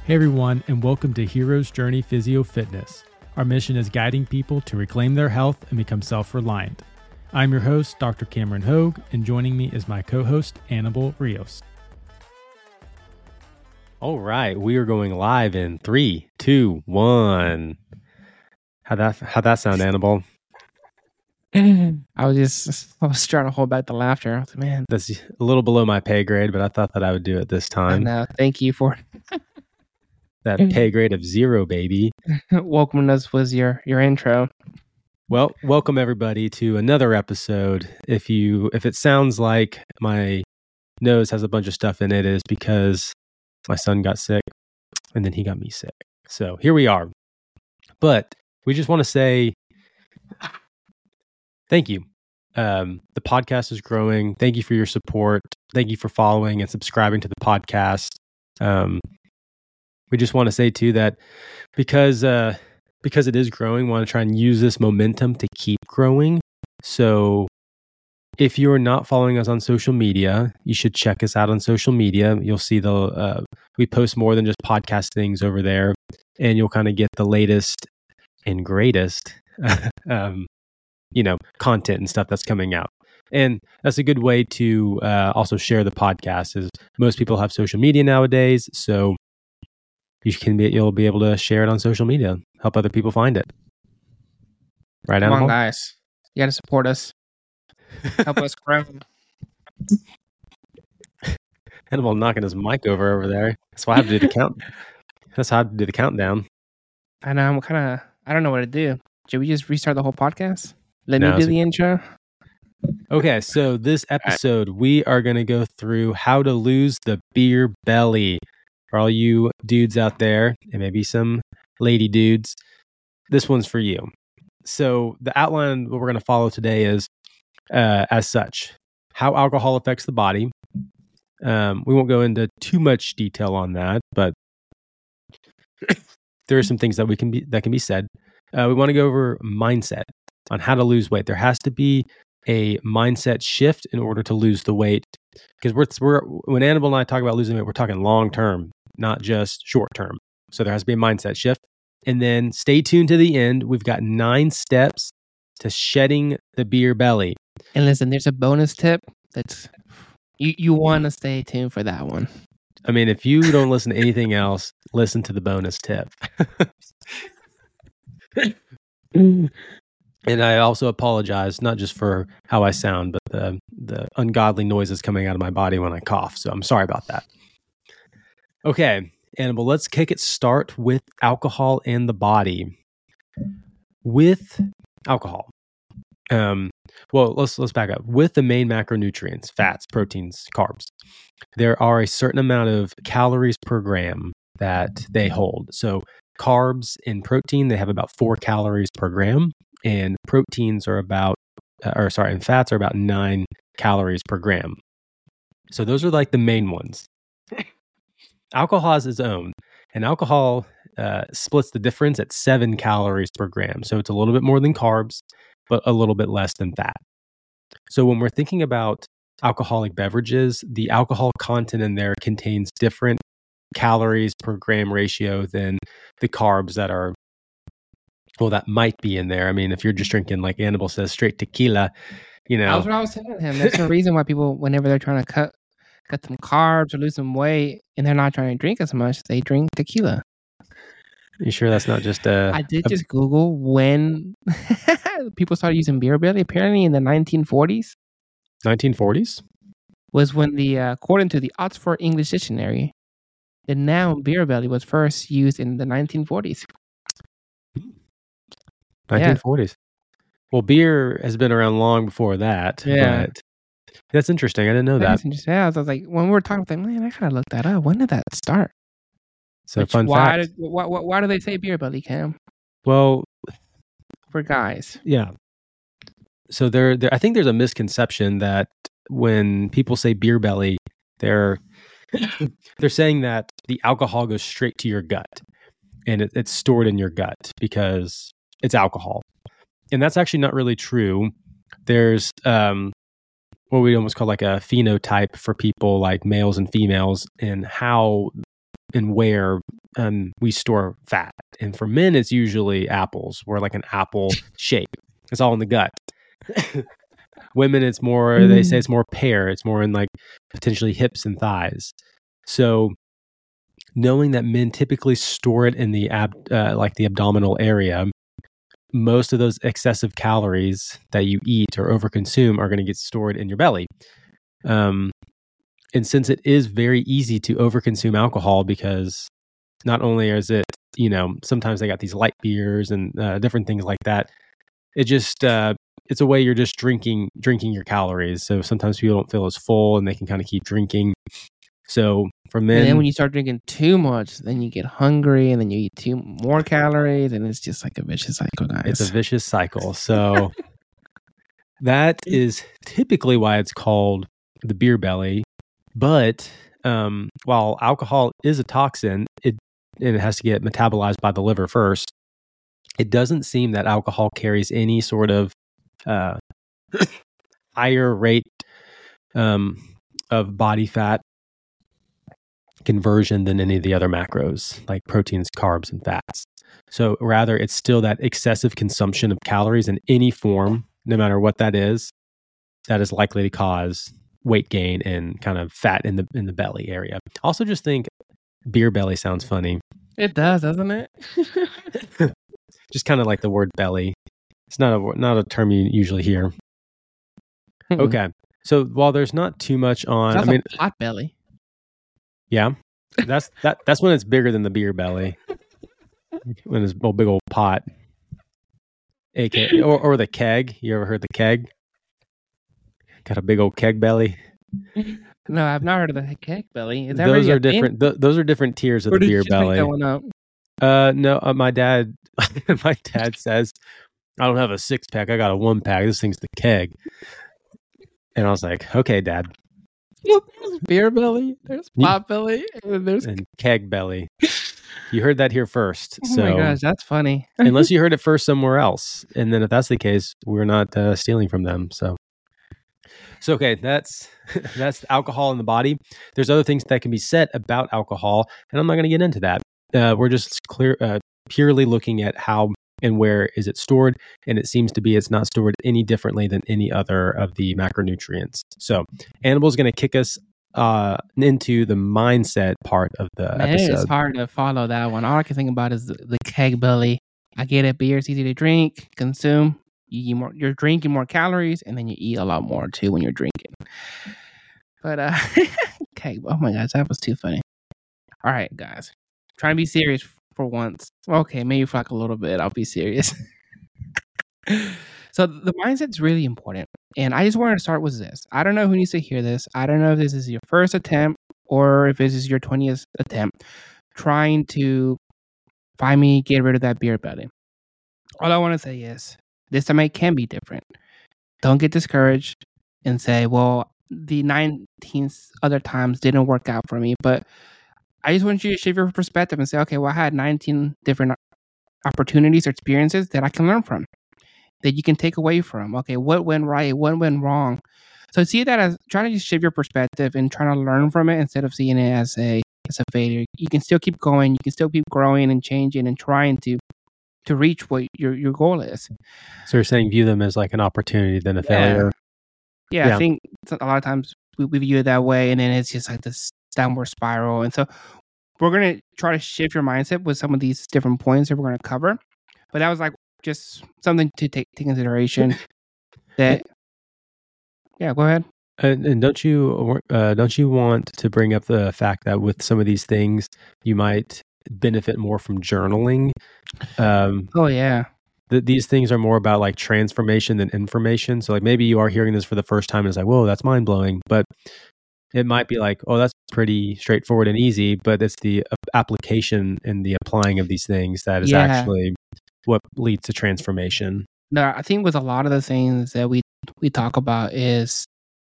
Hey everyone, and welcome to Hero's Journey Physio Fitness. Our mission is guiding people to reclaim their health and become self-reliant. I'm your host, Dr. Cameron Hogue, and joining me is my co-host, Annabelle Rios. All right, we are going live in 3, 2, 1. How'd that sound, Annabelle? I was trying to hold back the laughter. I was like, man, That's a little below my pay grade, but I thought that I would do it this time. and thank you for That pay grade of 0, baby. welcoming us was your intro. Well, welcome everybody to another episode. If it sounds like my nose has a bunch of stuff in it, it is because my son got sick and then he got me sick. So here we are. But we just want to say thank you. The podcast is growing. Thank you for your support. Thank you for following and subscribing to the podcast. We just want to say too that because it is growing, we want to try and use this momentum to keep growing. So if you are not following us on social media, you should check us out on social media. You'll see we post more than just podcast things over there, and you'll kind of get the latest and greatest, content and stuff that's coming out. And that's a good way to also share the podcast. Is most people have social media nowadays, so you'll be able to share it on social media, help other people find it. Right, Come Annabelle? on, guys. You got to support us. Help us grow. Annabelle knocking his mic over there. That's why I have to do the count. That's how I have to do the countdown. I know, I don't know what to do. Should we just restart the whole podcast? Let No, me do the intro? Okay, so this episode, we are going to go through how to lose the beer belly. For all you dudes out there, and maybe some lady dudes, this one's for you. So the outline what we're going to follow today is as such, how alcohol affects the body. We won't go into too much detail on that, but there are some things that can be said. We want to go over mindset on how to lose weight. There has to be a mindset shift in order to lose the weight, because when Annabelle and I talk about losing weight, we're talking long term, not just short term. So there has to be a mindset shift. And then stay tuned to the end. We've got 9 steps to shedding the beer belly. And listen, there's a bonus tip that's you want to stay tuned for that one. I mean, if you don't listen to anything else, listen to the bonus tip. And I also apologize, not just for how I sound, but the ungodly noises coming out of my body when I cough. So I'm sorry about that. Okay, Annabelle, let's start with alcohol and the body. With alcohol, let's back up. With the main macronutrients, fats, proteins, carbs, there are a certain amount of calories per gram that they hold. So carbs and protein, they have about 4 calories per gram, and proteins are and fats are about 9 calories per gram. So those are like the main ones. Alcohol has its own, and alcohol splits the difference at 7 calories per gram. So it's a little bit more than carbs, but a little bit less than fat. So when we're thinking about alcoholic beverages, the alcohol content in there contains different calories per gram ratio than the carbs that might be in there. I mean, if you're just drinking, like Annabelle says, straight tequila, That's what I was telling him. There's a reason why people, whenever they're trying to cut some carbs or lose some weight, and they're not trying to drink as much, they drink tequila. You sure that's not just I did just Google when people started using beer belly. Apparently in the 1940s. 1940s? Was when according to the Oxford English Dictionary, the noun beer belly was first used in the 1940s. 1940s. Yeah. Well, beer has been around long before that. Yeah. But that's interesting. I didn't know that. That's interesting. Yeah, I was like, when we were talking, man, I gotta look that up. When did that start? So fun fact. Why do they say beer belly, Cam? Well, for guys. Yeah. So I think there's a misconception that when people say beer belly, they're saying that the alcohol goes straight to your gut and it's stored in your gut because it's alcohol. And that's actually not really true. There's what we almost call like a phenotype for people, like males and females, and how and where we store fat. And for men, it's usually apples. We're like an apple shape. It's all in the gut. Women, it's more, they say it's more pear. It's more in like potentially hips and thighs. So knowing that men typically store it in the like the abdominal area, most of those excessive calories that you eat or overconsume are going to get stored in your belly. And since it is very easy to overconsume alcohol, because not only is it, sometimes they got these light beers and different things like that, it just it's a way you're just drinking your calories. So sometimes people don't feel as full and they can kind of keep drinking. So for men, and then when you start drinking too much, then you get hungry, and then you eat more calories, and it's just like a vicious cycle, guys. It's a vicious cycle. So that is typically why it's called the beer belly. But while alcohol is a toxin, and it has to get metabolized by the liver first, it doesn't seem that alcohol carries any sort of higher rate of body fat conversion than any of the other macros, like proteins, carbs, and fats. So rather, it's still that excessive consumption of calories in any form, no matter what that is likely to cause weight gain and kind of fat in the belly area. Also, just think beer belly sounds funny. It does, doesn't it? Just kind of like the word belly. It's not a term you usually hear. Okay, so while there's not too much on, That's a pot belly. Yeah, that's when it's bigger than the beer belly. When it's a big old pot, or the keg. You ever heard the keg? Got a big old keg belly. No, I've not heard of the keg belly. Is that those are different. Those are different tiers of the beer belly. That one up? No, my dad says, I don't have a 6-pack. I got a 1-pack. This thing's the keg. And I was like, okay, Dad. Well, there's beer belly, there's pot belly, and there's keg belly. You heard that here first. Oh my gosh, that's funny. Unless you heard it first somewhere else. And then if that's the case, we're not stealing from them. So okay, that's alcohol in the body. There's other things that can be said about alcohol, and I'm not going to get into that. We're just purely looking at how and where is it stored, and it seems to be it's not stored any differently than any other of the macronutrients. So Annabelle's going to kick us into the mindset part of the episode. It's hard to follow that one. All I can think about is the keg belly. I get it. Beer's easy to drink, consume. You're drinking more calories, and then you eat a lot more too when you're drinking. But keg. Oh my gosh, that was too funny. All right, guys, trying to be serious for once. Okay, maybe for like a little bit, I'll be serious. So the mindset's really important. And I just wanted to start with this. I don't know who needs to hear this. I don't know if this is your first attempt or if this is your 20th attempt trying to finally get rid of that beer belly. All I want to say is this time it can be different. Don't get discouraged and say, well, the 19 other times didn't work out for me. But I just want you to shift your perspective and say, okay, well, I had 19 different opportunities or experiences that I can learn from, that you can take away from. Okay, what went right? What went wrong? So see that as trying to just shift your perspective and trying to learn from it instead of seeing it as a failure. You can still keep going. You can still keep growing and changing and trying to reach what your goal is. So you're saying view them as like an opportunity than a failure? Yeah, I think a lot of times we view it that way, and then it's just like this downward spiral. And so we're going to try to shift your mindset with some of these different points that we're going to cover. But that was like just something to take into consideration. That, yeah, go ahead. And don't you want to bring up the fact that with some of these things, you might benefit more from journaling? Oh yeah. These things are more about like transformation than information. So like maybe you are hearing this for the first time and it's like, whoa, that's mind blowing. But it might be like, oh, that's pretty straightforward and easy. But it's the application and the applying of these things that is actually what leads to transformation. No, I think with a lot of the things that we talk about is,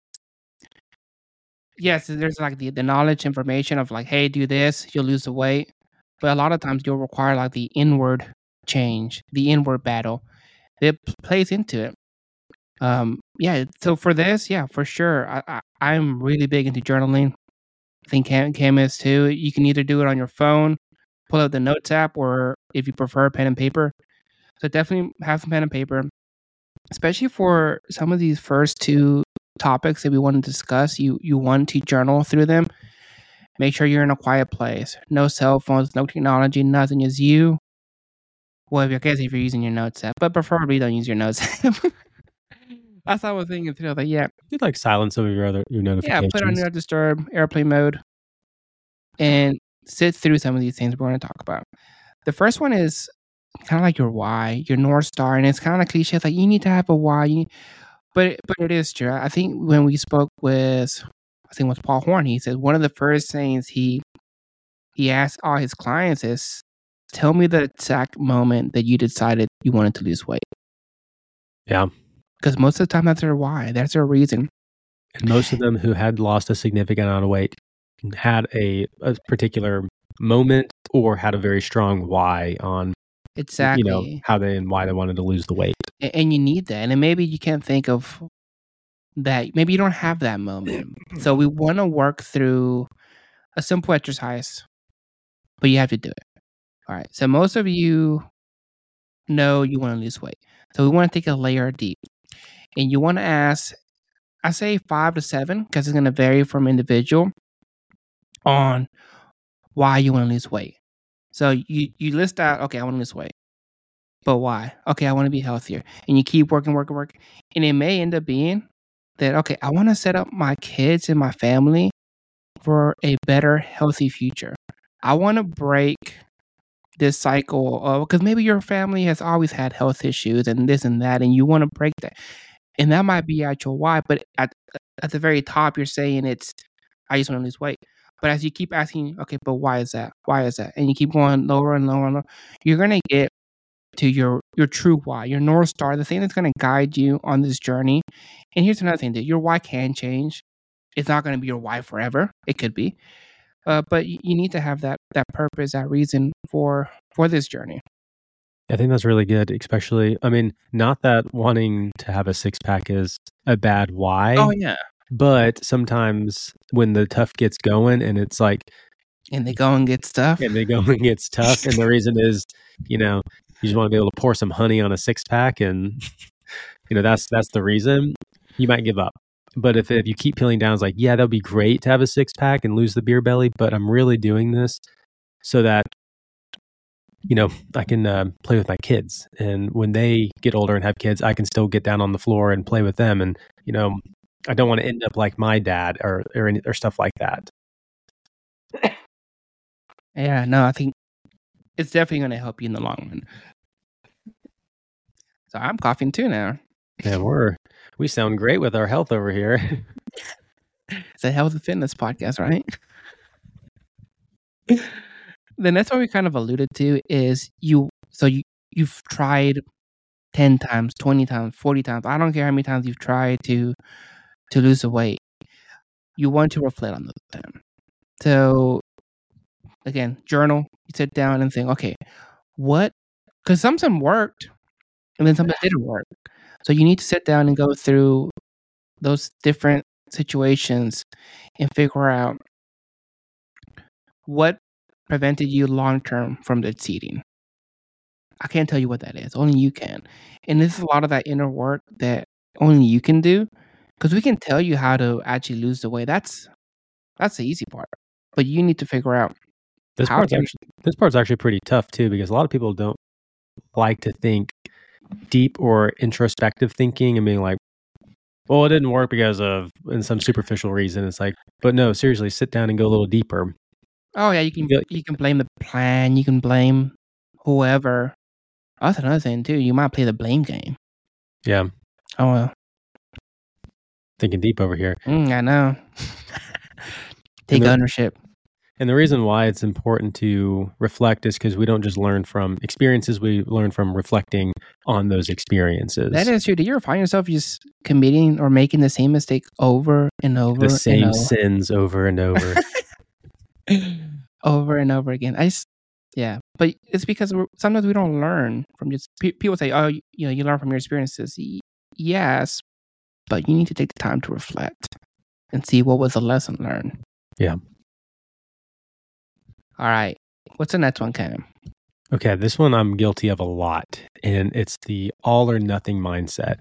yes, there's like the knowledge, information of like, hey, do this, you'll lose the weight. But a lot of times you'll require like the inward change, the inward battle. It plays into it. So for this, yeah, for sure. I'm really big into journaling. I think Cam is too. You can either do it on your phone, pull out the Notes app, or if you prefer pen and paper. So definitely have some pen and paper, especially for some of these first two topics that we want to discuss. You want to journal through them. Make sure you're in a quiet place. No cell phones, no technology, nothing is you. Well, I guess if you're using your Notes app, but preferably don't use your Notes app. That's what I was thinking too. Like, yeah, You'd like silence some of your notifications. put on your disturb airplane mode and sit through some of these things we're going to talk about. The first one is kind of like your why, your North Star, and it's kind of cliche. It's like you need to have a why, but it is true. I think when we spoke with, I think it was Paul Horn, he said one of the first things he asked all his clients is, tell me the exact moment that you decided you wanted to lose weight. Yeah. Because most of the time that's their why. That's their reason. And most of them who had lost a significant amount of weight had a particular moment or had a very strong why on Exactly. how they and why they wanted to lose the weight. And you need that. And maybe you can't think of that. Maybe you don't have that moment. So we want to work through a simple exercise, but you have to do it. All right. So most of you know you want to lose weight. So we want to take a layer deep. And you want to ask, I say 5 to 7, because it's going to vary from individual on why you want to lose weight. So you list out, okay, I want to lose weight. But why? Okay, I want to be healthier. And you keep working. And it may end up being that, okay, I want to set up my kids and my family for a better, healthy future. I want to break this cycle of, because maybe your family has always had health issues and this and that, and you want to break that. And that might be at your why, but at the very top, you're saying it's, I just want to lose weight. But as you keep asking, okay, but why is that? Why is that? And you keep going lower and lower and lower, you're going to get to your true why, your North Star, the thing that's going to guide you on this journey. And here's another thing, that your why can change. It's not going to be your why forever. It could be. But you need to have that purpose, that reason for this journey. I think that's really good, especially, I mean, not that wanting to have a six-pack is a bad why. Oh, yeah. But sometimes when the tough gets going and it's like... And they go and get stuff. And they go and gets tough. And the reason is, you just want to be able to pour some honey on a six-pack and, that's the reason. You might give up. But if you keep peeling down, it's like, yeah, that'd be great to have a six-pack and lose the beer belly, but I'm really doing this so that I can play with my kids. And when they get older and have kids, I can still get down on the floor and play with them. And, I don't want to end up like my dad or stuff like that. Yeah, no, I think it's definitely going to help you in the long run. So I'm coughing too now. Yeah, we sound great with our health over here. It's a health and fitness podcast, right? The next one we kind of alluded to is you've tried 10 times, 20 times, 40 times. I don't care how many times you've tried to lose the weight. You want to reflect on those times. So again, journal, you sit down and think, okay, because something worked and then something didn't work. So you need to sit down and go through those different situations and figure out what prevented you long-term from succeeding. I can't tell you what that is. Only you can. And this is a lot of that inner work that only you can do, because we can tell you how to actually lose the weight. That's the easy part. But you need to figure out this part's actually pretty tough too, because a lot of people don't like to think deep or introspective thinking and being like, well, it didn't work because of some superficial reason. It's like, but no, seriously, sit down and go a little deeper. Oh yeah, you can blame the plan, you can blame whoever. That's another thing too. You might play the blame game. Yeah. Oh well. Thinking deep over here. I know. Take ownership. And the reason why it's important to reflect is because we don't just learn from experiences, we learn from reflecting on those experiences. That is true. Do you ever find yourself just committing or making the same mistake over and over? The same sins over and over. Over and over again. But it's because sometimes we don't learn from just... People say, oh, you learn from your experiences. Yes, but you need to take the time to reflect and see what was the lesson learned. Yeah. All right. What's the next one, Cam? Okay, this one I'm guilty of a lot, and it's the all or nothing mindset.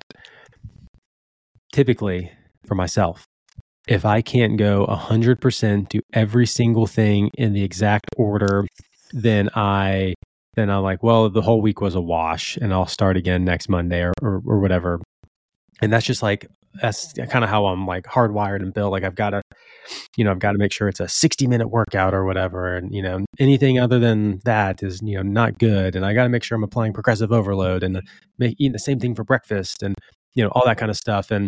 Typically, for myself, if I can't go 100% do every single thing in the exact order, then I'm like, well, the whole week was a wash, and I'll start again next Monday or whatever. And that's just like, that's kind of how I'm like hardwired and built. Like I've got to make sure it's a 60-minute workout or whatever. And, anything other than that is, not good. And I got to make sure I'm applying progressive overload and eating the same thing for breakfast and, all that kind of stuff. And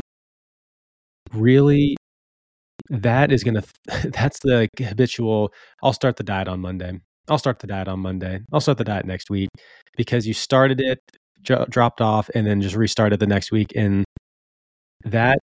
really, that's the habitual, I'll start the diet on Monday. I'll start the diet next week, because you started it, dropped off, and then just restarted the next week. And that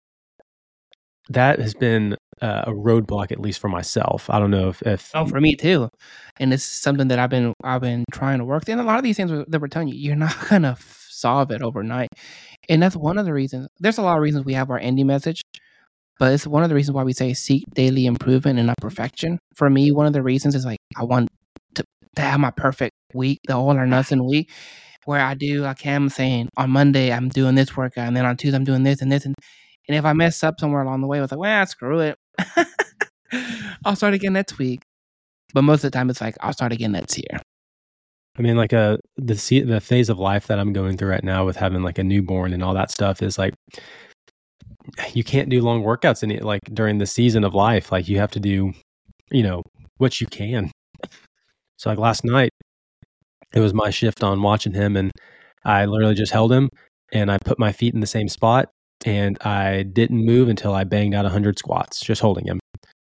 has been a roadblock, at least for myself. I don't know if for me too. And it's something that I've been trying to work. And a lot of these things that we're telling you, you're not gonna solve it overnight. And that's one of the reasons. There's a lot of reasons we have our ending message, but it's one of the reasons why we say seek daily improvement and not perfection. For me, one of the reasons is like I want to have my perfect week, the all or nothing week, where like Cam saying, on Monday I'm doing this workout, and then on Tuesday I'm doing this and this, and if I mess up somewhere along the way, I was like, well, screw it. I'll start again next week. But most of the time, it's like, I'll start again next year. I mean, like the phase of life that I'm going through right now with having like a newborn and all that stuff is like, you can't do long workouts like during the season of life. Like you have to do, what you can. So like last night, it was my shift on watching him, and I literally just held him and I put my feet in the same spot. And I didn't move until I banged out 100 squats, just holding him.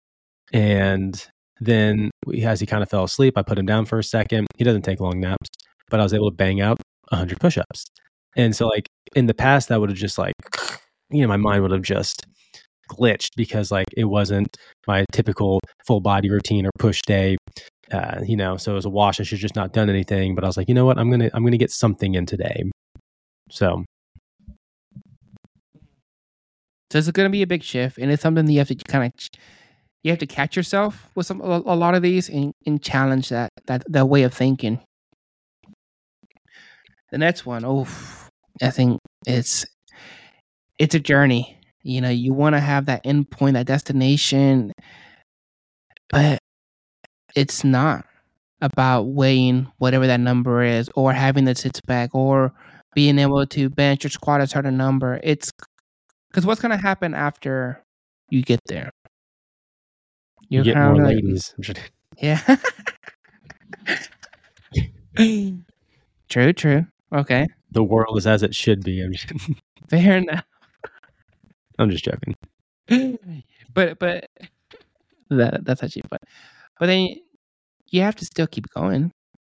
And then as he kind of fell asleep, I put him down for a second. He doesn't take long naps, but I was able to bang out 100 push-ups. And so like in the past, that would have just like, my mind would have just glitched, because like it wasn't my typical full body routine or push day. So it was a wash. I should just not done anything. But I was like, you know what? I'm gonna get something in today. So it's going to be a big shift, and it's something that you have to catch yourself with a lot of these and challenge that way of thinking. The next one, I think it's a journey. You want to have that end point, that destination, but it's not about weighing whatever that number is, or having the six pack, or being able to bench or squat a certain number. It's because what's going to happen after you get there? You get more ladies. Yeah. True. Okay. The world is as it should be. Fair enough. I'm just joking. But that's actually fun. But then you have to still keep going.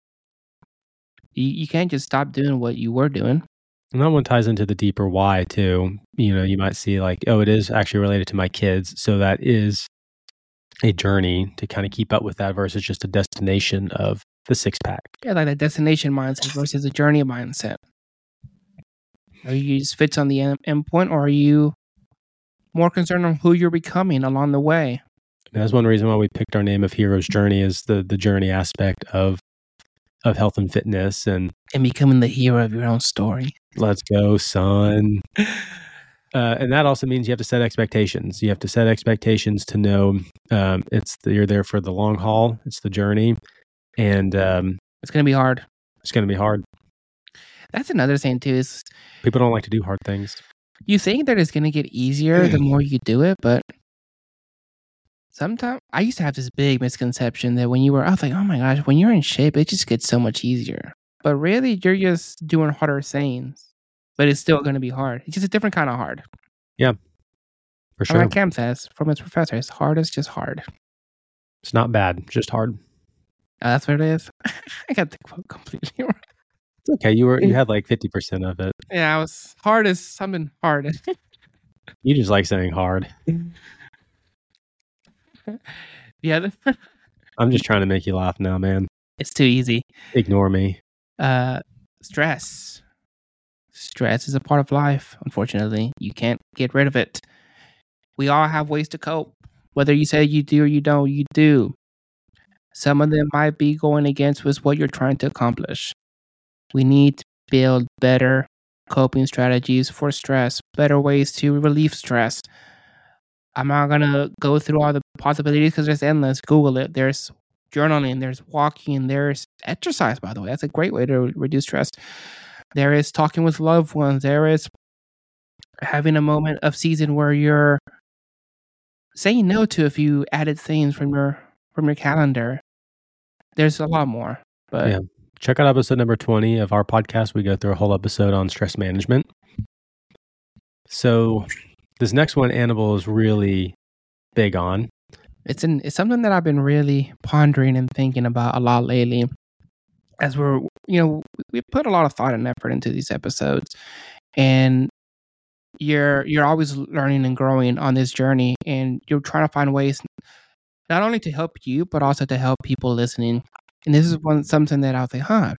You can't just stop doing what you were doing. And that one ties into the deeper why too. You might see like, it is actually related to my kids. So that is a journey to kind of keep up with that versus just a destination of the six pack. Yeah, like that destination mindset versus a journey mindset. Are you just fits on the end point, or are you more concerned on who you're becoming along the way? And that's one reason why we picked our name of Hero's Journey, is the journey aspect of health and fitness and becoming the hero of your own story. Let's go, son. And that also means you have to set expectations. You have to set expectations to know you're there for the long haul. It's the journey, and it's going to be hard. It's going to be hard. That's another thing too. Is people don't like to do hard things. You think that it's going to get easier the more you do it, but sometimes I used to have this big misconception that I was like, oh my gosh, when you're in shape, it just gets so much easier. But really, you're just doing harder things. But it's still going to be hard. It's just a different kind of hard. Yeah, for sure. Like Cam says from his professor, it's hard is just hard. It's not bad, just hard. That's what it is. I got the quote completely wrong. It's okay. You had like 50% of it. Yeah, I was hard as something hard. You just like saying hard. Yeah. I'm just trying to make you laugh now, man. It's too easy. Ignore me. Stress. Stress is a part of life, unfortunately. You can't get rid of it. We all have ways to cope. Whether you say you do or you don't, you do. Some of them might be going against with what you're trying to accomplish. We need to build better coping strategies for stress, better ways to relieve stress. I'm not going to go through all the possibilities because there's endless. Google it. There's journaling, there's walking, there's exercise, by the way. That's a great way to reduce stress. There is talking with loved ones. There is having a moment of season where you're saying no to a few added things from your calendar. There's a lot more. But Yeah. Check out episode number 20 of our podcast. We go through a whole episode on stress management. So this next one, Annabelle is really big on. It's something that I've been really pondering and thinking about a lot lately. As we put a lot of thought and effort into these episodes, and you're always learning and growing on this journey, and you're trying to find ways not only to help you but also to help people listening. And this is something that I was like,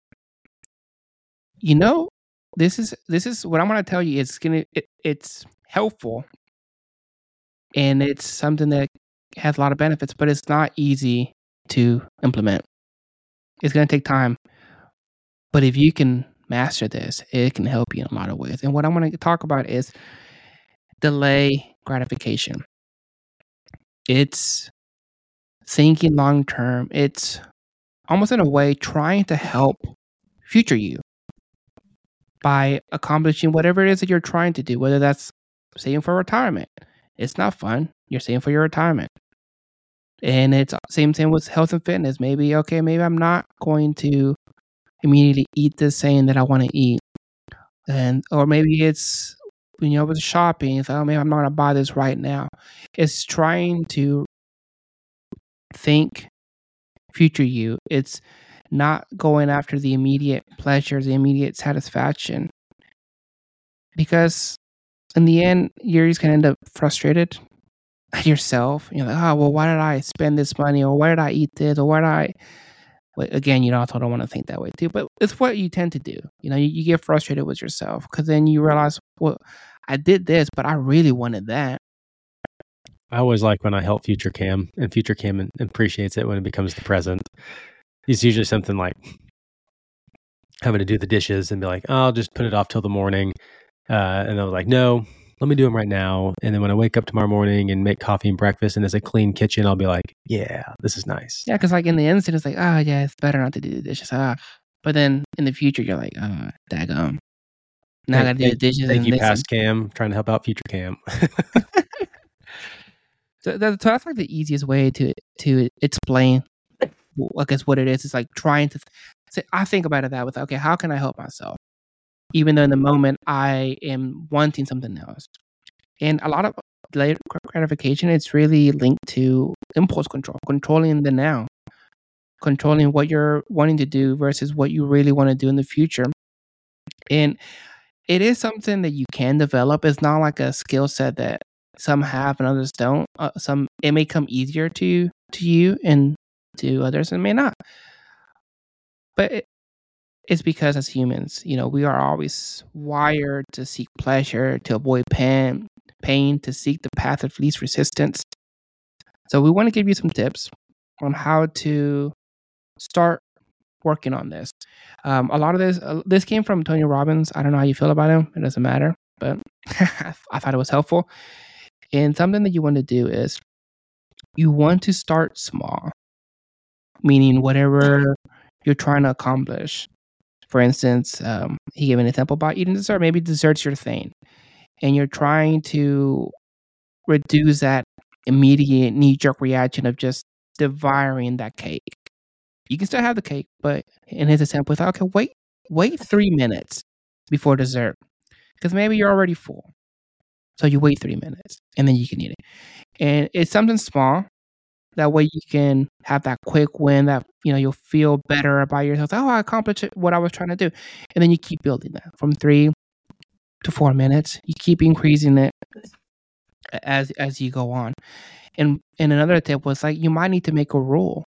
this is what I'm going to tell you. It's helpful, and it's something that has a lot of benefits, but it's not easy to implement. It's going to take time. But if you can master this, it can help you in a lot of ways. And what I'm going to talk about is delay gratification. It's thinking long term. It's almost in a way trying to help future you by accomplishing whatever it is that you're trying to do, whether that's saving for retirement. It's not fun. You're saving for your retirement. And it's same thing with health and fitness. Maybe I'm not going to immediately eat this thing that I want to eat. Or maybe it's, with shopping, it's like, maybe I'm not going to buy this right now. It's trying to think future you. It's not going after the immediate pleasure, the immediate satisfaction. Because in the end, you're just going to end up frustrated at yourself. You're like, why did I spend this money? Or why did I eat this? Or why did I... But again, also don't want to think that way too. But it's what you tend to do. You get frustrated with yourself because then you realize, well, I did this, but I really wanted that. I always like when I help Future Cam, and Future Cam appreciates it when it becomes the present. It's usually something like having to do the dishes and be like, I'll just put it off till the morning. And I was like, no, let me do them right now. And then when I wake up tomorrow morning and make coffee and breakfast and it's a clean kitchen, I'll be like, yeah, this is nice. Yeah, because in the instant, it's like, yeah, it's better not to do the dishes. But then in the future, you're like, daggum. Now I got to do the dishes. Thank you, past Cam, trying to help out Future Cam. So that's the easiest way to explain, I guess, what it is. It's like trying to... I think about it that way. Okay, how can I help myself? Even though in the moment I am wanting something else. And a lot of delayed gratification, it's really linked to impulse control, controlling the now, controlling what you're wanting to do versus what you really want to do in the future. And it is something that you can develop. It's not like a skill set that some have and others don't. It may come easier to you and to others, and may not. But it's because as humans, we are always wired to seek pleasure, to avoid pain, to seek the path of least resistance. So we want to give you some tips on how to start working on this. A lot of this came from Tony Robbins. I don't know how you feel about him. It doesn't matter, but I thought it was helpful. And something that you want to do is you want to start small, meaning whatever you're trying to accomplish. For instance, he gave an example about eating dessert. Maybe dessert's your thing, and you're trying to reduce that immediate knee-jerk reaction of just devouring that cake. You can still have the cake, but in his example, okay, wait 3 minutes before dessert, because maybe you're already full. So you wait 3 minutes, and then you can eat it. And it's something small. That way you can have that quick win that, you'll feel better about yourself. I accomplished what I was trying to do. And then you keep building that from 3 to 4 minutes. You keep increasing it as you go on. And another tip was you might need to make a rule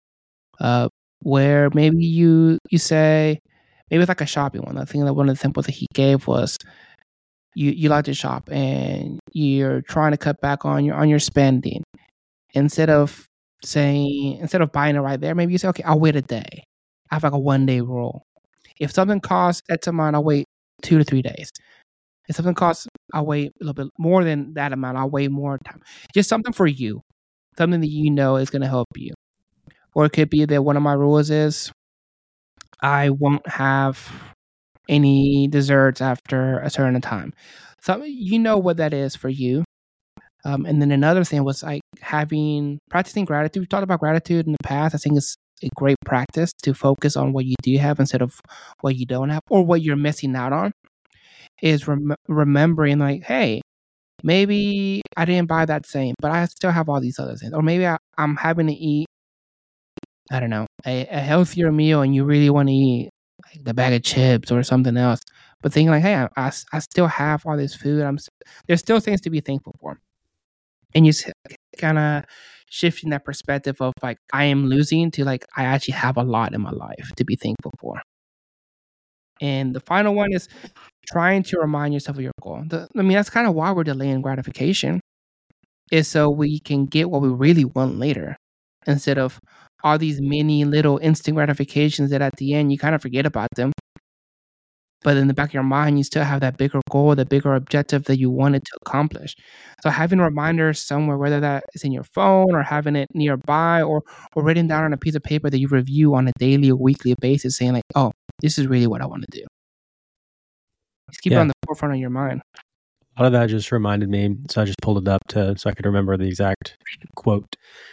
where maybe you say, maybe it's like a shopping one. I think that one of the examples that he gave was you like to shop and you're trying to cut back on your spending. Instead of saying, instead of buying it right there, maybe you say, okay, I'll wait a day. I have like a 1-day rule. If something costs X amount, I'll wait 2 to 3 days. If something costs, I'll wait a little bit more than that amount. I'll wait more time. Just something for you. Something that you know is going to help you. Or it could be that one of my rules is I won't have any desserts after a certain time. So you know what that is for you. And then another thing was like practicing gratitude. We talked about gratitude in the past. I think it's a great practice to focus on what you do have instead of what you don't have or what you're missing out on. Is remembering like, hey, maybe I didn't buy that same, but I still have all these other things. Or maybe I'm having to eat, I don't know, a healthier meal and you really want to eat like the bag of chips or something else. But thinking like, hey, I still have all this food. There's still things to be thankful for. And you kind of shifting that perspective of like, I am losing to like, I actually have a lot in my life to be thankful for. And the final one is trying to remind yourself of your goal. That's kind of why we're delaying gratification, is so we can get what we really want later, instead of all these mini little instant gratifications that at the end you kind of forget about them. But in the back of your mind, you still have that bigger goal, the bigger objective that you wanted to accomplish. So having reminders somewhere, whether that is in your phone or having it nearby or written down on a piece of paper that you review on a daily or weekly basis, saying like, oh, this is really what I want to do. Just keep it on the forefront of your mind. A lot of that just reminded me, so I just pulled it up so I could remember the exact quote.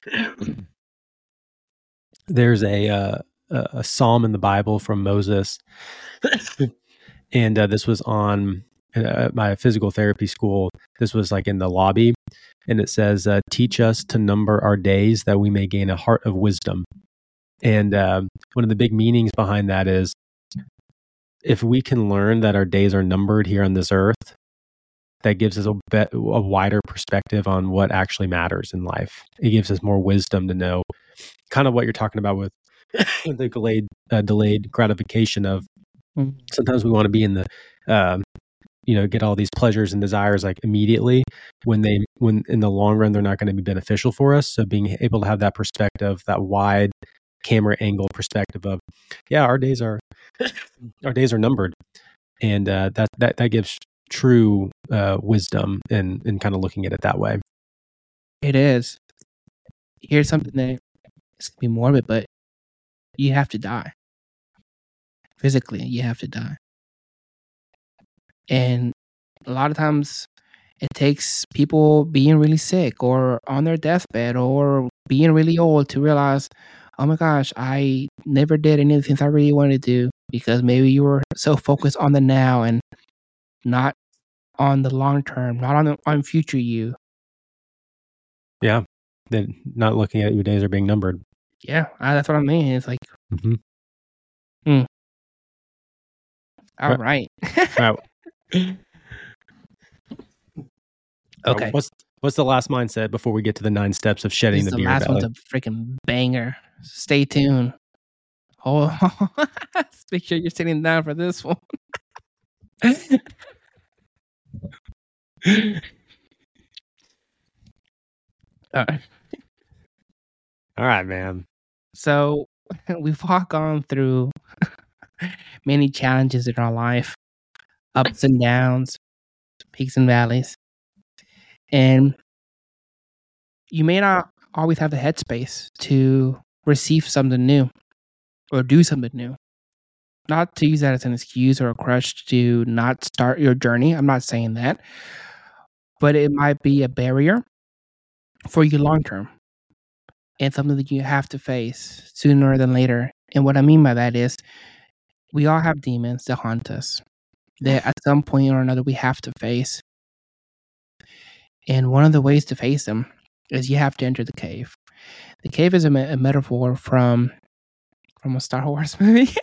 There's a psalm in the Bible from Moses, and this was on my physical therapy school. This was like in the lobby, and it says, "Teach us to number our days that we may gain a heart of wisdom." And one of the big meanings behind that is, if we can learn that our days are numbered here on this earth, that gives us a wider perspective on what actually matters in life. It gives us more wisdom to know kind of what you're talking about with the delayed gratification of sometimes we want to be in the, get all these pleasures and desires like immediately when in the long run, they're not going to be beneficial for us. So being able to have that perspective, that wide camera angle perspective of, our days are numbered, and that gives true wisdom in kind of looking at it that way. It is. Here's something that it's gonna be morbid, but you have to die. Physically, you have to die, and a lot of times it takes people being really sick or on their deathbed or being really old to realize, oh my gosh, I never did any of the things I really wanted to do, because maybe you were so focused on the now and not on the long term, not on future you. Yeah, that not looking at your days are being numbered. Yeah, that's what I mean. It's like, all right. Wow. Okay. What's the last mindset before we get to the 9 steps of shedding the beer belly? The last one's a freaking banger. Stay tuned. Oh, make sure you're sitting down for this one. All right, man. So we've all gone through many challenges in our life, ups and downs, peaks and valleys. And you may not always have the headspace to receive something new or do something new. Not to use that as an excuse or a crutch to not start your journey. I'm not saying that. But it might be a barrier for you long term, and something that you have to face sooner than later. And what I mean by that is, we all have demons that haunt us, that at some point or another we have to face. And one of the ways to face them is you have to enter the cave. The cave is a metaphor from a Star Wars movie.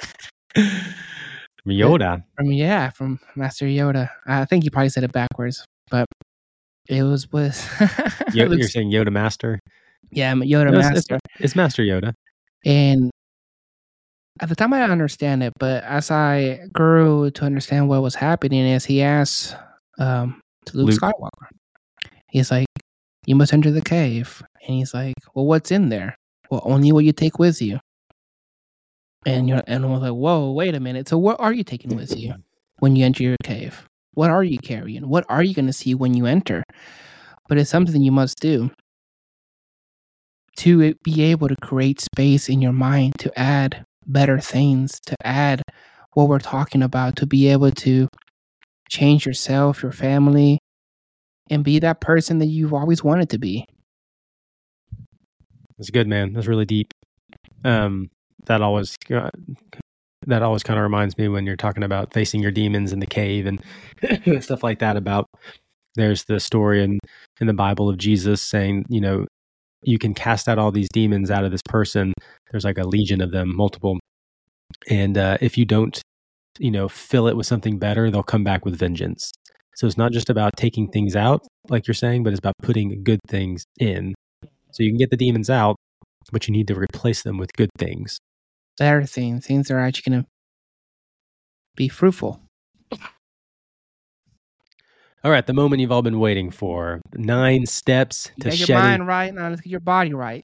Yoda. From Master Yoda. I think you probably said it backwards, but it was you're saying Yoda Master? Yeah, Yoda Master. It's Master Yoda. And at the time I didn't understand it, but as I grew to understand what was happening, is he asked to Luke Skywalker, he's like, you must enter the cave. And he's like, well, what's in there? Well, only what you take with you. And we're like, whoa, wait a minute. So what are you taking with you when you enter your cave? What are you carrying? What are you going to see when you enter? But it's something you must do to be able to create space in your mind to add better things, to add what we're talking about, to be able to change yourself, your family, and be that person that you've always wanted to be. That's good, man. That's really deep. That always kind of reminds me when you're talking about facing your demons in the cave and stuff like that. About there's the story in the Bible of Jesus saying, you know, you can cast out all these demons out of this person. There's like a legion of them, multiple. And if you don't, you know, fill it with something better, they'll come back with vengeance. So it's not just about taking things out, like you're saying, but it's about putting good things in. So you can get the demons out, but you need to replace them with good things. Better things that are actually going to be fruitful. All right, the moment you've all been waiting for. 9 steps to get shedding. your mind right, now let's get your body right.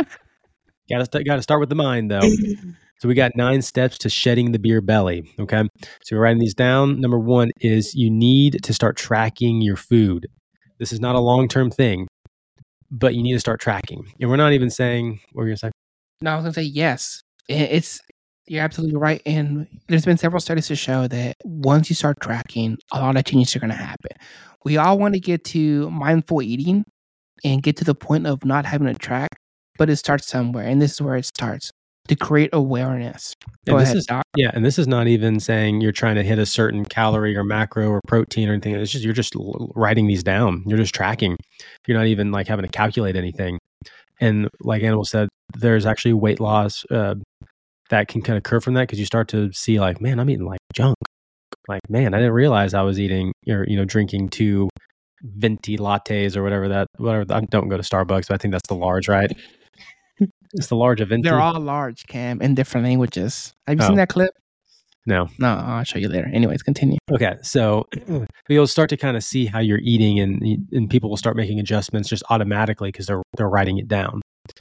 Got to start with the mind, though. So we got 9 steps to shedding the beer belly, okay? So we're writing these down. Number 1 is you need to start tracking your food. This is not a long-term thing, but you need to start tracking. And we're not even saying, what were you going to say? No, I was going to say yes. You're absolutely right. And there's been several studies to show that once you start tracking, a lot of changes are going to happen. We all want to get to mindful eating and get to the point of not having to track, but it starts somewhere. And this is where it starts, to create awareness. Go ahead, Doc. Yeah, and this is not even saying you're trying to hit a certain calorie or macro or protein or anything. It's just, you're just writing these down. You're just tracking. You're not even like having to calculate anything. And like Annabelle said, there's actually weight loss that can kind of occur from that, because you start to see like, man, I'm eating like junk. Like, man, I didn't realize I was eating or, you know, drinking 2 venti lattes or whatever. I don't go to Starbucks, but I think that's the large, right? It's the large of venti. They're all large, Cam, in different languages. Have you seen that clip? No. No, I'll show you later. Anyways, continue. Okay, so you'll start to kind of see how you're eating, and people will start making adjustments just automatically because they're writing it down.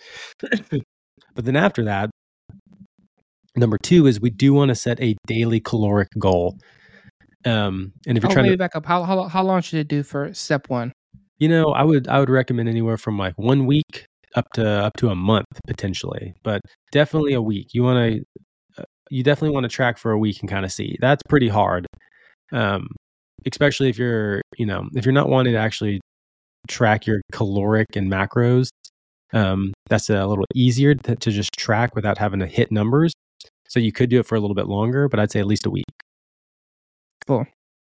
But then after that, number 2 is we do want to set a daily caloric goal. And if you're trying maybe to back up, how long should it do for step 1? You know, I would recommend anywhere from like 1 week up to a month potentially, but definitely a week. You definitely want to track for a week and kind of see. That's pretty hard, especially if you're not wanting to actually track your caloric and macros. That's a little easier to just track without having to hit numbers. So you could do it for a little bit longer, but I'd say at least a week. Cool.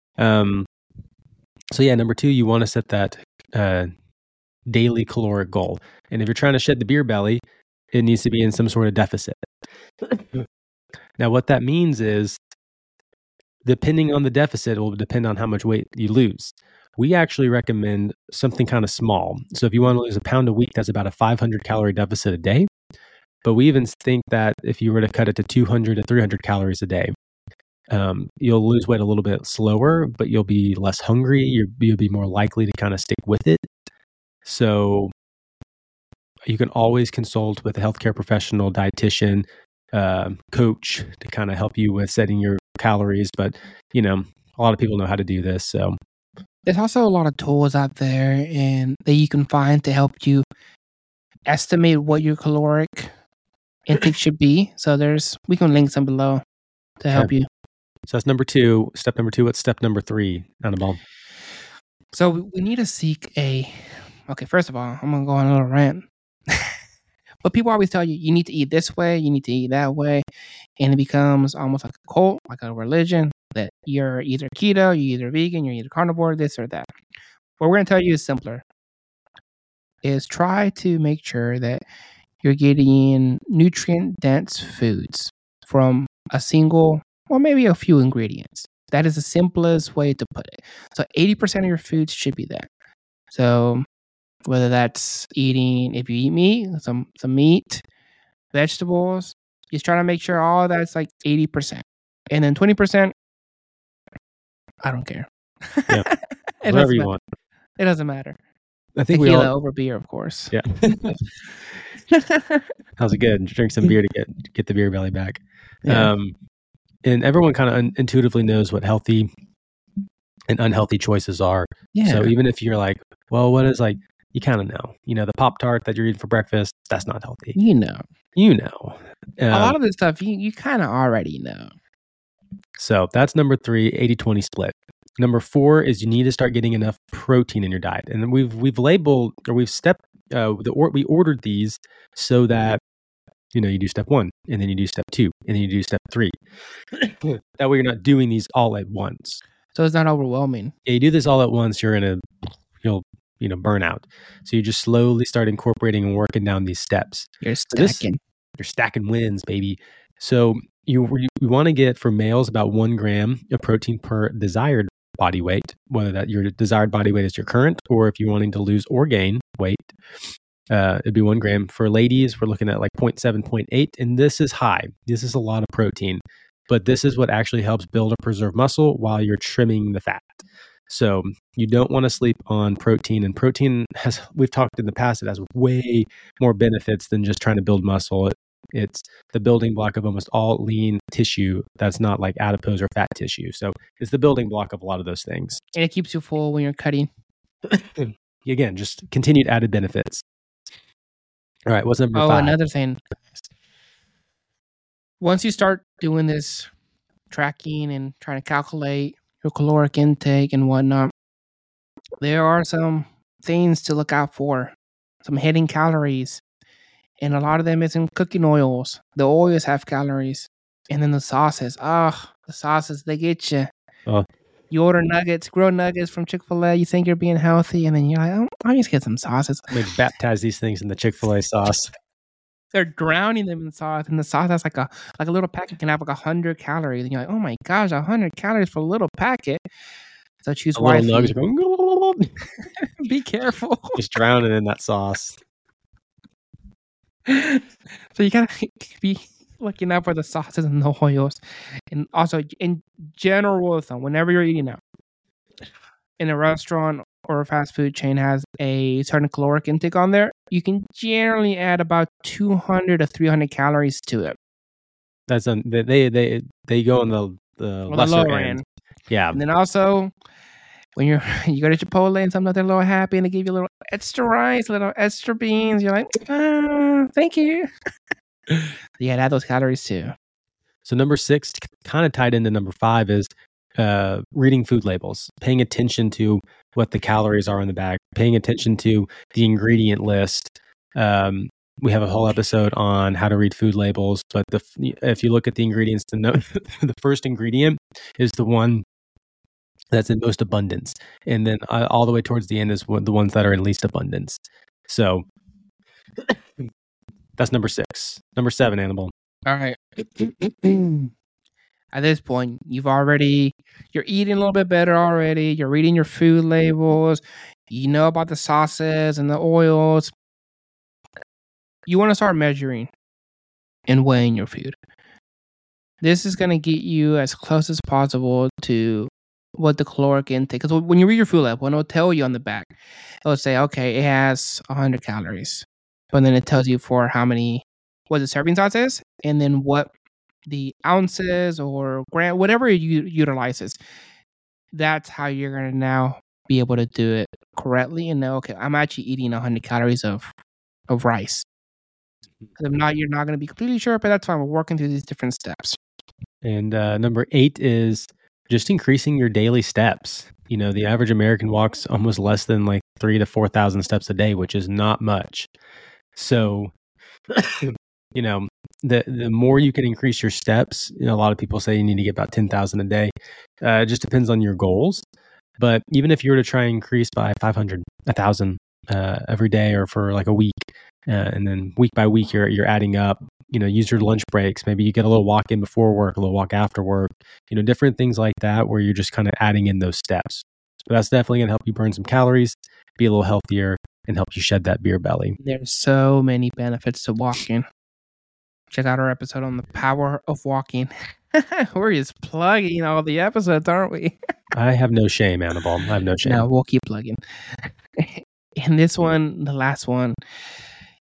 So yeah, number 2, you want to set that daily caloric goal. And if you're trying to shed the beer belly, it needs to be in some sort of deficit. Now, what that means is, depending on the deficit, it will depend on how much weight you lose. We actually recommend something kind of small. So if you want to lose a pound a week, that's about a 500 calorie deficit a day. But we even think that if you were to cut it to 200 to 300 calories a day, you'll lose weight a little bit slower, but you'll be less hungry. You'll be more likely to kind of stick with it. So you can always consult with a healthcare professional, dietitian, coach to kind of help you with setting your calories. But, you know, a lot of people know how to do this. So there's also a lot of tools out there and that you can find to help you estimate what your caloric intake should be. So we can link some below to help you. So that's number 2. Step number 2. What's step number 3, Annabelle? So we need to seek okay, first of all, I'm going to go on a little rant. But people always tell you need to eat this way, you need to eat that way. And it becomes almost like a cult, like a religion, that you're either keto, you're either vegan, you're either carnivore, this or that. What we're going to tell you is simpler. Is try to make sure that you're getting nutrient-dense foods from a single or maybe a few ingredients. That is the simplest way to put it. So 80% of your foods should be that. So whether that's eating, if you eat meat, some meat, vegetables, just try to make sure all that's like 80%. And then 20%, I don't care. Yeah. Whatever you want. It doesn't matter. I think tequila over beer, of course. Yeah. How's it good? Drink some beer to get the beer belly back. Yeah. And everyone kind of intuitively knows what healthy and unhealthy choices are. Yeah. So even if you're like, well, what is like, you kind of know. You know, the Pop-Tart that you're eating for breakfast, that's not healthy. You know. A lot of this stuff you kind of already know. So that's number 3, 80-20 split. Number 4 is you need to start getting enough protein in your diet. And then we've labeled, or we've we ordered these so that, you know, you do step 1, and then you do step 2, and then you do step 3. That way you're not doing these all at once. So it's not overwhelming. Yeah, you do this all at once, you'll burn out. So you just slowly start incorporating and working down these steps. You're stacking. You're stacking wins, baby. So you want to get, for males, about 1 gram of protein per desired body weight, whether that your desired body weight is your current, or if you're wanting to lose or gain weight, it'd be 1 gram. For ladies, we're looking at like 0.7, 0.8, and this is high. This is a lot of protein, but this is what actually helps build or preserve muscle while you're trimming the fat. So you don't want to sleep on protein, and protein we've talked in the past, it has way more benefits than just trying to build muscle. It's the building block of almost all lean tissue that's not like adipose or fat tissue. So it's the building block of a lot of those things. And it keeps you full when you're cutting. Again, just continued added benefits. All right, what's number 5? Another thing. Once you start doing this tracking and trying to calculate your caloric intake and whatnot, there are some things to look out for. Some hidden calories. And a lot of them is in cooking oils. The oils have calories. And then the sauces. The sauces, they get you. You order grilled nuggets from Chick-fil-A. You think you're being healthy. And then you're like, I'll just get some sauces. They baptize these things in the Chick-fil-A sauce. They're drowning them in sauce. And the sauce has like a little packet can have like 100 calories. And you're like, oh my gosh, 100 calories for a little packet. So choose wisely. Little nuggets going, be careful. Just drowning in that sauce. So you gotta be looking out for the sauces and the oils, and also in general, whenever you're eating out in a restaurant or a fast food chain has a certain caloric intake on there, you can generally add about 200 to 300 calories to it. That's they go on the lesser lower end. Yeah, and then also when you go to Chipotle and sometimes they're a little happy and they give you a little extra rice, a little extra beans, you're like, thank you. You gotta add those calories too. So number 6, kind of tied into number 5, is reading food labels, paying attention to what the calories are in the bag, paying attention to the ingredient list. We have a whole episode on how to read food labels, but if you look at the ingredients, the first ingredient is the one that's in most abundance, and then all the way towards the end is the ones that are in least abundance. So that's number 6. Number 7, Annabelle. All right. At this point, you're eating a little bit better already. You're reading your food labels. You know about the sauces and the oils. You want to start measuring and weighing your food. This is going to get you as close as possible to what the caloric intake. Because when you read your food label, it'll tell you on the back. It'll say, okay, it has 100 calories. But then it tells you for what the serving size is, and then what the ounces or gram, whatever it utilizes. That's how you're going to now be able to do it correctly and know, okay, I'm actually eating 100 calories of rice. If not, you're not going to be completely sure, but that's fine. We're working through these different steps. And number 8 is just increasing your daily steps. You know, the average American walks almost less than like 3,000 to 4,000 steps a day, which is not much. So, you know, the more you can increase your steps, a lot of people say you need to get about 10,000 a day. It just depends on your goals. But even if you were to try and increase by 500, 1,000 every day or for like a week, and then week by week you're adding up, use your lunch breaks. Maybe you get a little walk in before work, a little walk after work, different things like that where you're just kind of adding in those steps. So that's definitely going to help you burn some calories, be a little healthier, and help you shed that beer belly. There's so many benefits to walking. Check out our episode on the power of walking. We're just plugging all the episodes, aren't we? I have no shame, Annabelle. I have no shame. No, we'll keep plugging. And this one, the last one,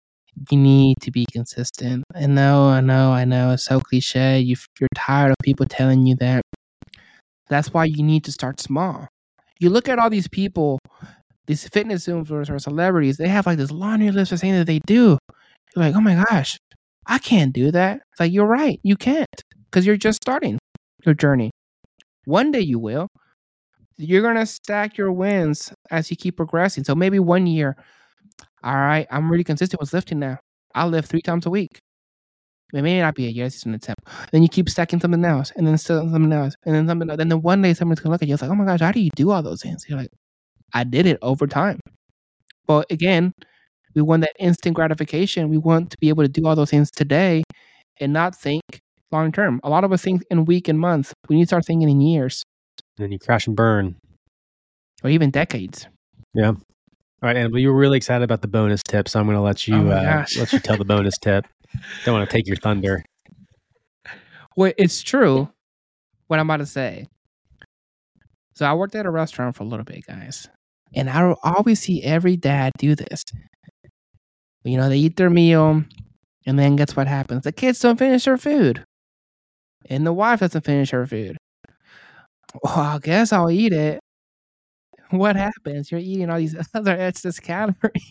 you need to be consistent. I know. It's so cliche. You're tired of people telling you that. That's why you need to start small. You look at all these people, these fitness influencers or celebrities, they have like this laundry list of things that they do. You're like, oh my gosh, I can't do that. It's like, you're right. You can't, because you're just starting your journey. One day you will. You're going to stack your wins as you keep progressing. So maybe 1 year, all right, I'm really consistent with lifting now. I'll lift 3 times a week. It may not be a year, it's just an attempt. Then you keep stacking something else, and then still something else, and then something else. And then one day someone's going to look at you, it's like, oh my gosh, how do you do all those things? You're like, I did it over time. But again, we want that instant gratification. We want to be able to do all those things today and not think long term. A lot of us think in week and months. We need to start thinking in years. Then you crash and burn. Or even decades. Yeah. All right, and you were really excited about the bonus tip, so I'm going to let you let you tell the bonus tip. Don't want to take your thunder. Well, it's true what I'm about to say. So I worked at a restaurant for a little bit, guys. And I always see every dad do this. You know, they eat their meal, and then guess what happens? The kids don't finish their food. And the wife doesn't finish her food. Well, I guess I'll eat it. What happens? You're eating all these other excess calories.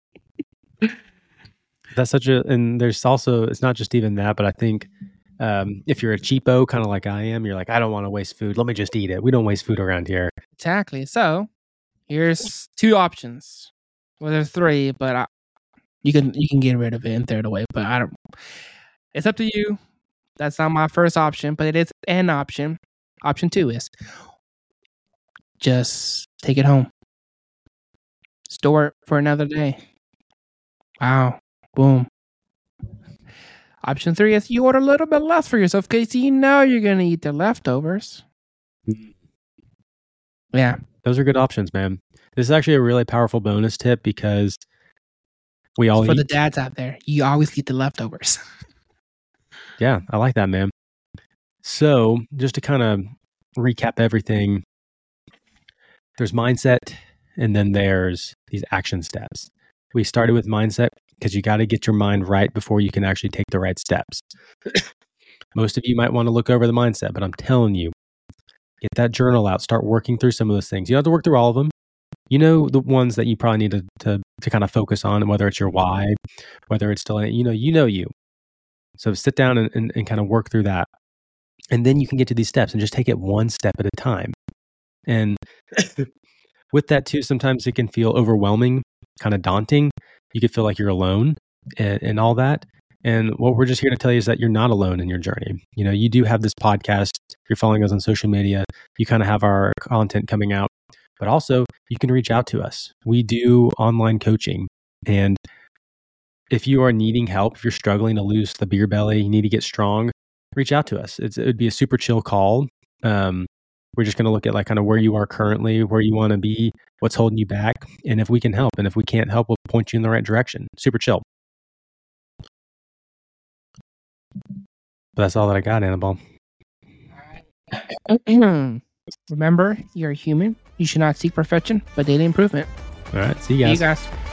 That's and there's also, it's not just even that, but I think if you're a cheapo, kind of like I am, you're like, I don't want to waste food. Let me just eat it. We don't waste food around here. Exactly. So here's 2 options. Well, there's 3, but you can get rid of it and throw it away. But I don't. It's up to you. That's not my first option, but it is an option. Option 2 is just take it home. Store it for another day. Wow. Boom. Option 3 is you order a little bit less for yourself because you know you're going to eat the leftovers. Yeah. Those are good options, man. This is actually a really powerful bonus tip because we all for the dads out there, you always eat the leftovers. Yeah, I like that, man. So just to kind of recap everything, there's mindset and then there's these action steps. We started with mindset because you got to get your mind right before you can actually take the right steps. Most of you might want to look over the mindset, but I'm telling you, get that journal out, start working through some of those things. You don't have to work through all of them. You know the ones that you probably need to kind of focus on, whether it's your why, whether it's still, you know you. So sit down and kind of work through that. And then you can get to these steps and just take it one step at a time. And with that too, sometimes it can feel overwhelming, kind of daunting. You could feel like you're alone and all that. And what we're just here to tell you is that you're not alone in your journey. You know, you do have this podcast. You're following us on social media. You kind of have our content coming out. But also, you can reach out to us. We do online coaching. And if you are needing help, if you're struggling to lose the beer belly, you need to get strong, reach out to us. It would be a super chill call. We're just going to look at like kind of where you are currently, where you want to be, what's holding you back, and if we can help. And if we can't help, we'll point you in the right direction. Super chill. But that's all that I got, Annabelle. Remember, you're a human. You should not seek perfection, but daily improvement. All right. See you guys. See you guys.